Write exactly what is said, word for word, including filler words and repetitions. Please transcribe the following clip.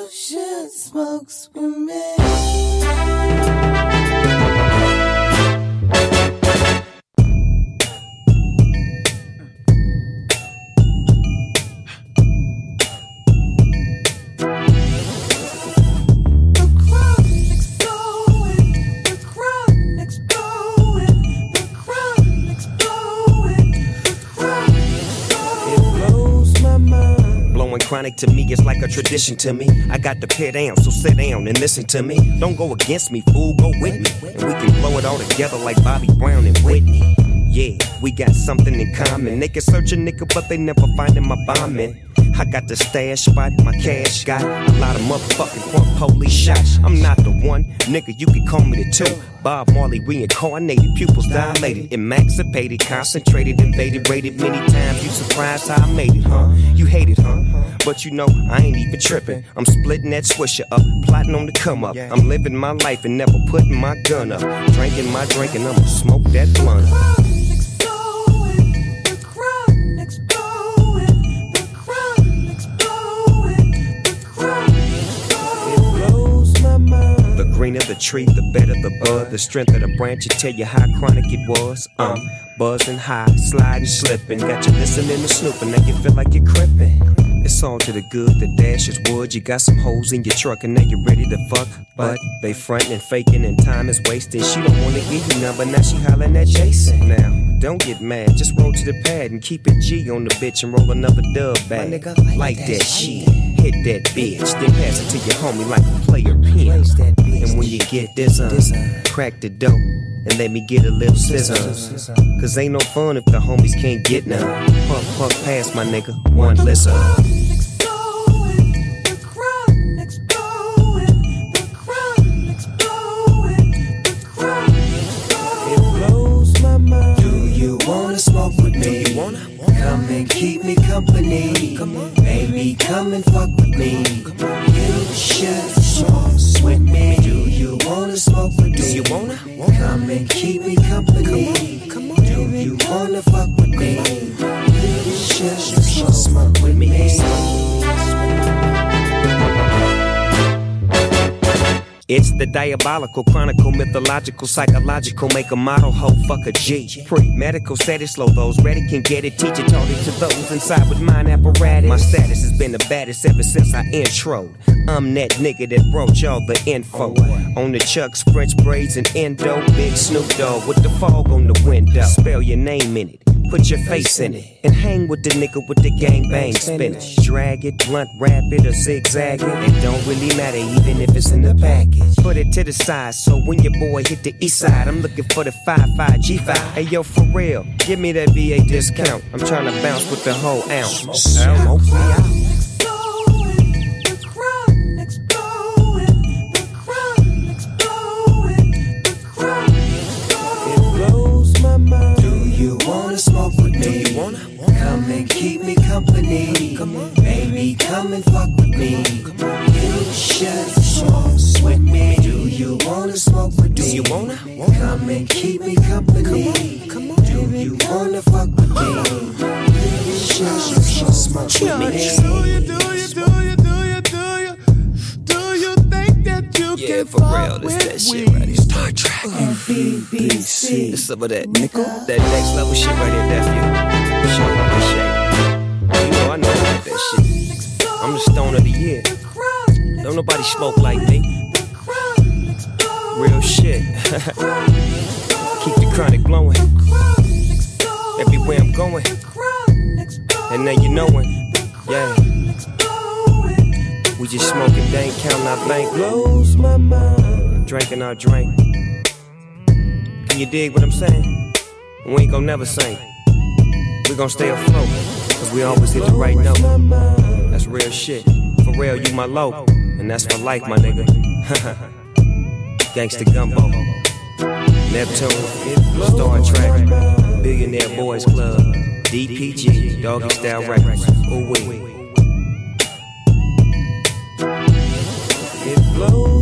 You should smoke with me. Chronic to me, it's like a tradition to me. I got to pay down, so sit down and listen to me. Don't go against me, fool, go with me. And we can blow it all together like Bobby Brown and Whitney. Yeah, we got something in common. They can search a nigga, but they never findin' my bombin'. I got the stash spot, my cash got a lot of motherfucking front police shots. I'm not the one, nigga, you can call me the two. Bob Marley reincarnated, pupils dilated, emancipated, concentrated, invaded, rated many times. You surprised how I made it, huh? You hate it, huh? But you know, I ain't even trippin'. I'm splitting that swisher up, plotting on the come up. I'm living my life and never putting my gun up. Drinking my drink and I'ma smoke that blunt up. The greener the tree, the better the bud. The strength of the branch, it tell you how chronic it was. Um, buzzing high, sliding, slipping. Got you listening to snooping, now you feel like you're crippin'. It's all to the good, the dash is wood. You got some hoes in your truck and now you're ready to fuck. But they frontin' and faking and time is wasting. She don't wanna give you none, but now she hollering at Jason. Now, don't get mad, just roll to the pad and keep it G on the bitch and roll another dub bag. Like, like that, that shit. Hit that bitch, then pass it to your homie like a player pin. And when you get this, uh, crack the dope and let me get a little scissor. Cause ain't no fun if the homies can't get none. Puff, puff past my nigga, one listen. Smoke with me, come and keep me company. Baby, come and fuck with me. You should smoke with me. Do you wanna smoke with me? Do you wanna? Come and keep me company. Do you wanna fuck with me? You should smoke with me. It's the diabolical, chronicle, mythological, psychological, make a model, hoe, fuck a G. Pre-medical status, slow those ready can get it. Teach it, taught it to those inside with mind apparatus. My status has been the baddest ever since I introed. I'm that nigga that brought y'all the info. On the Chucks, French braids, and endo. Big Snoop Dogg with the fog on the window. Spell your name in it. Put your face in it and hang with the nigga with the gang bang spinach. Drag it, blunt, rapid, or zigzag it. It don't really matter even if it's in the package. Put it to the side so when your boy hit the east side, I'm looking for the five five G five. Hey yo, for real, give me that V A discount. I'm trying to bounce with the whole ounce. Smoke me out. Smoke with me, come and keep me company. Baby, come and fuck with me. You should smoke with me. Do you wanna smoke with me? Do you wanna? Come and keep me company. Do you wanna fuck with me? You should smoke with me. Do you, do you, do you, do you, do you, do you think that you yeah, can for real, this that shit right here. Star Trek, B B C. It's some of that nickel, that next level shit right here, nephew. Show me the shit. You know I know about that shit. I'm the stone of the year. Don't nobody smoke like me. Real shit. Keep the chronic blowing. Everywhere I'm going. And now you knowin'. Yeah. We just smoking, they ain't counting our bank. Blows my mind. Drinking our drink. Can you dig what I'm saying? We ain't gon' never sing. We gon' stay afloat, cause we always hit the right note. That's real shit. For real, you my low. And that's for life, my nigga. Gangsta Gumbo. Neptune. Star Trek. Billionaire Boys Club. D P G. Doggy Style Records. Ooh wee. It blows.